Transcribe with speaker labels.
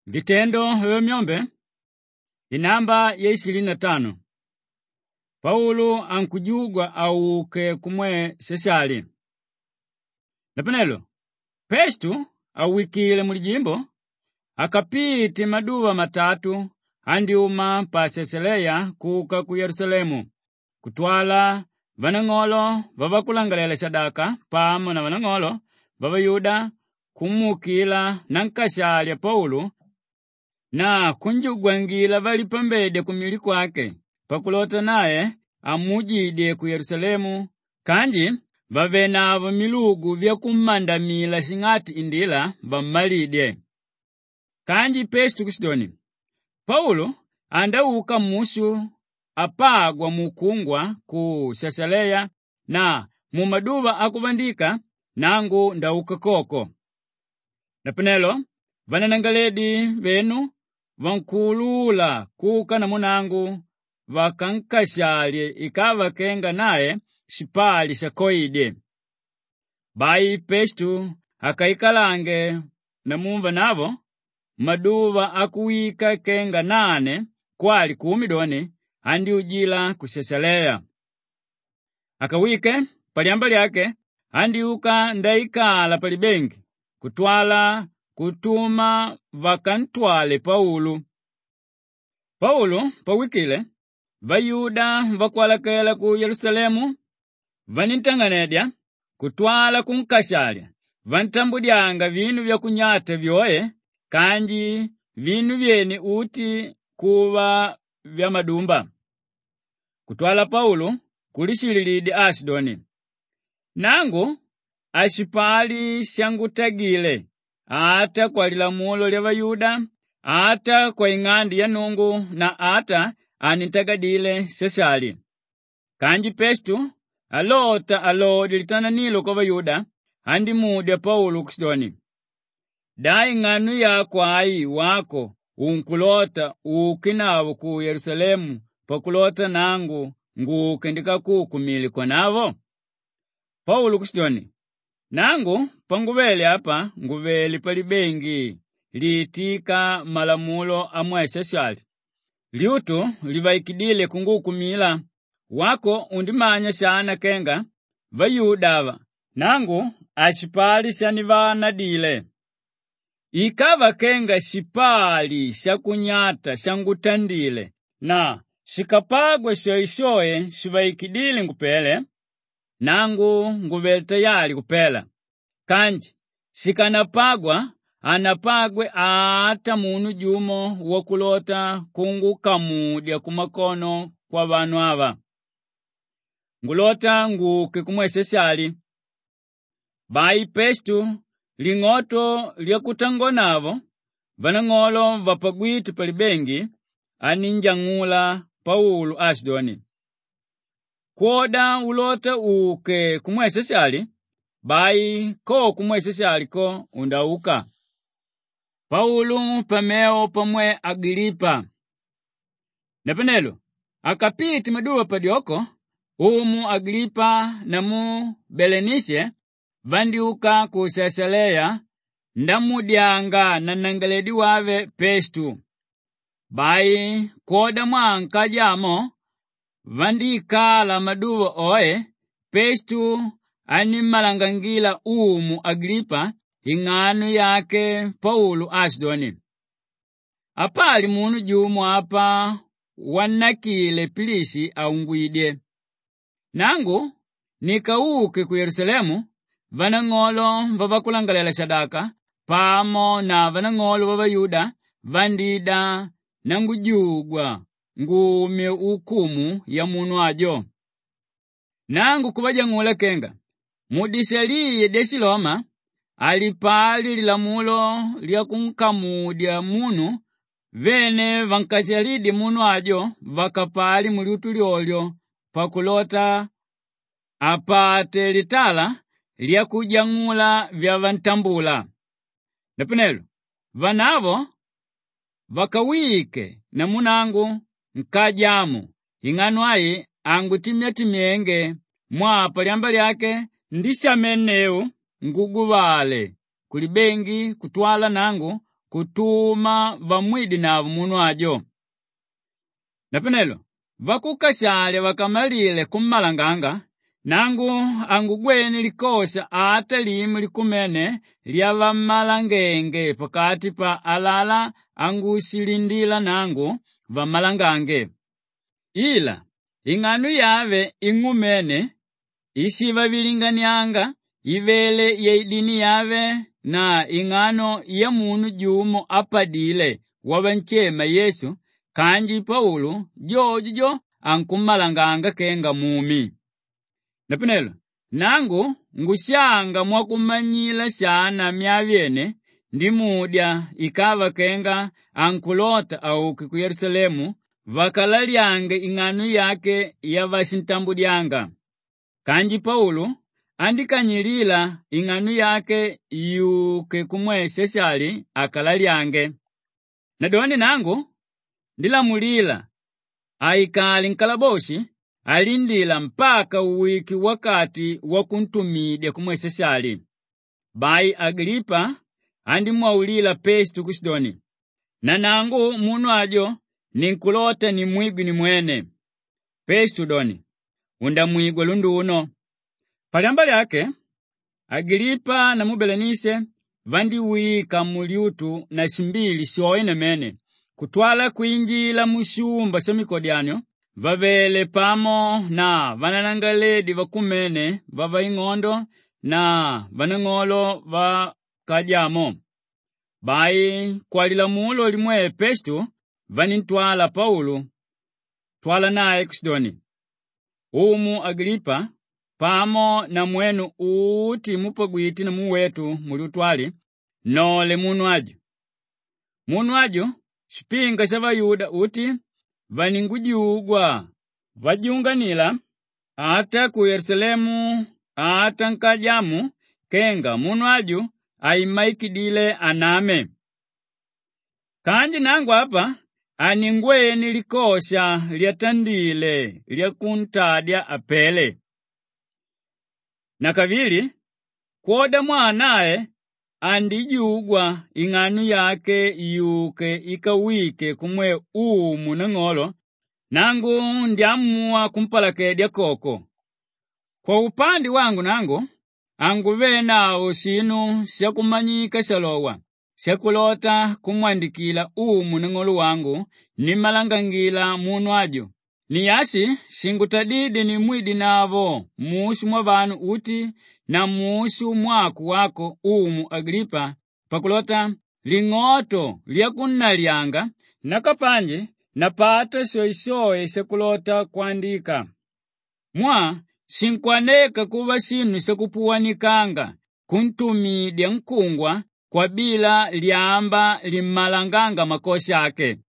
Speaker 1: Vitendo vya myombe inamba ya 25. Paulo ankujugwa auke kumwe Sesali. Napanelo Pestu awikile mulijimbo akapiti maduva matatu andiuma pa Seseleya kuka ku Yerusalemu kutwala vanang'olo vavakulangalela sadaka pamo na vanang'olo vavayuda kumukila na nkashalya Paulo na kunjugwangila vali pambede kumili kwake pakulota naye amujide ku Yerusalemu kanji vavenavo milugu vya kumandamila sing'ati indila vammalide. Kanji Pestu kusidoni Paulo andauka musu apagwa mukungwa ku Sesaleya na mumaduva akuvandika nangu ndauka koko. Napanelo vananangaledi venu vankulula kuka na munangu vakankashalye ikava kenga naye sipali sakoide. Bai Pestu akaikalange na mumva navo maduva akuwika kenga 8 kwali 10 doni andi ujila ku Sesaleya. Akawike paliamba lyake andiuka ndaikala palibengi kutwala kutuma vakantwale Paulo. Paulo pawikile vayuda vakwalakela ku Yerusalemu vanintanganedya kutwala kunkashalya vantambudyanga vinu vya kunyata vyoye kanji vinu vyene uti kuva vya madumba. Kutwala Paulo kulishililidi Asidoni. Nangu asipali shangutagile ata kwa lilamulo lya Vayuda ata kwa ing'andi ya Nungu na ata anitagadile Sesali. Kanji Pestu alota alodi litananilo kwa Vayuda andi mudya Paulo kusidoni. Dai ng'anu ya kwai wako unkulota ukinawo ku Yerusalemu pakulota nangu ngukendika kukumili kwa navo. Paulo kusidoni nangu panguvele apa nguveli palibengi liitika malamulo amwe Sesali. Liutu livaikidile kungukumila wako undimanya shana kenga Vayudava nangu asipali shanivanadile. Ikava kenga sipali shakunyata shangutandile na shikapagwe shoishoe shivaikidile ngupele nangu nguveli tayali kupela. Kanji shikanapagwa anapagwe ata munu jumo wakulota kungukamudya kumakono kwa vanu ava. Ngulota nguke kumwe Sesali. Bai Pestu ling'oto lya kutangonavo vanang'olo vapagwitu palibengi aninjang'ula Paulo Asidoni. Kwoda ulota uke kumwe Sesali bai ko kumwe Sesali ko undauka. Paulo pameo pamwe Agripa. Napanelo akapiti maduwa padyoko umu Agripa na mu Belenise vandiuka ku Sesaleya ndamudyanga na nangaledi wave Pestu. Bai koda mwanka jamo vandikala maduwa oe Pestu animalangangila umu Agripa ing'anu yake Paulo Asidoni. Apali munu jumu apa wanakile pilisi aungwidye. Nangu nikauke ku Yerusalemu vanang'olo vavakulangalela sadaka pamo na vanang'olo vavayuda vandida nangujugwa ngume ukumu ya munu ajo. Nangu kuvajang'ula kenga mudiseliye desiloma alipali lilamulo lya kunkamudya munu vene vankachalidi munu ajo vakapali muliutu lyolyo pakulota apate litala lya kujang'ula vya vantambula. Napanelo vanavo vakawike na munangu nkajamu ing'anu ayi angutimyatimyenge mwapa liamba lyake ndishameneu nguguvale kulibengi kutwala nangu kutuma vamwidi navo munu ajo. Napenelo, vakukashale vakamalile kummalanganga, nangu angugweni likosa ata limu likumene lya vammalangenge pakati pa alala angusilindila nangu vammalangange. Ila, ing'anu yave ing'umene, isiva vilinganianga, ivele ya idini yave na ing'ano ya munu jumo apadile wabanchema Yesu, kanji Paulo jojo ankummalanganga kenga mumi. Napenelo, nangu ngushanga mwakumanyila sana myavyene, ndimudya ikava kenga ankulota auki ku Yerusalemu, vakalalyange ing'anu yake ya vasintambudyanga. Kanji Paulo andikanyilila ing'anu yake yuke kumwe Sesali akalalyange. Nadoni nangu ndilamulila aikali nkalaboshi alindila mpaka uwiki wakati wakuntumidya kumwe Sesali. Bai Agripa andimwaulila Pestu ku Sidoni, na nangu munu ajo ninkulota ni mwigwi ni mwene. Pestu doni, undamwigwe lundu uno. Palyamba lyake, Agripa na Mubelenise vandiwika muliutu na simbili sioine mene, kutwala kuinjila mushumba semikodyanyo, vavele pamo na vananangaledi vakumene vava ing'ondo na vanang'olo vakajamo. Bai kwalila mulo limwe Pestu vanintwala Paulo, twala naye ku Sidoni. Umu Agripa pamo na mwenu uti mupagwiti na muwetu mulutwali, nole munu aju. Munu aju, shipinga shava Yuda uti, vaningujiugwa, vajiunganila, ata ku Yerusalemu, ata nkajamu, kenga munu aju, aimaikidile aname. Kanji nangu hapa, aningweni likosha lyatandile, lyakuntadya apele. Na kavili, kwoda mwanae, andijiugwa ing'anu yake yuke ikawike kumwe umu na ng'olo, nangu ndiamua kumpalakedya koko. Kwa upandi wangu nangu, anguvena sinu siakumanyika shalowa, siakulota kumwandikila umu na ng'olo wangu, ni malangangila munu ajo. Ni yasi singutadidi ni mwidi navo musu mwa vanu uti na musu mwaku wako umu Agripa, pakulota ling'oto lyakunalyanga na kapanje napata soisoe sekulota kuandika. Mwa sinkwaneka kuva sinu sekupuwanikanga kuntumidya nkungwa kwa bila liamba limalanganga makosa ake.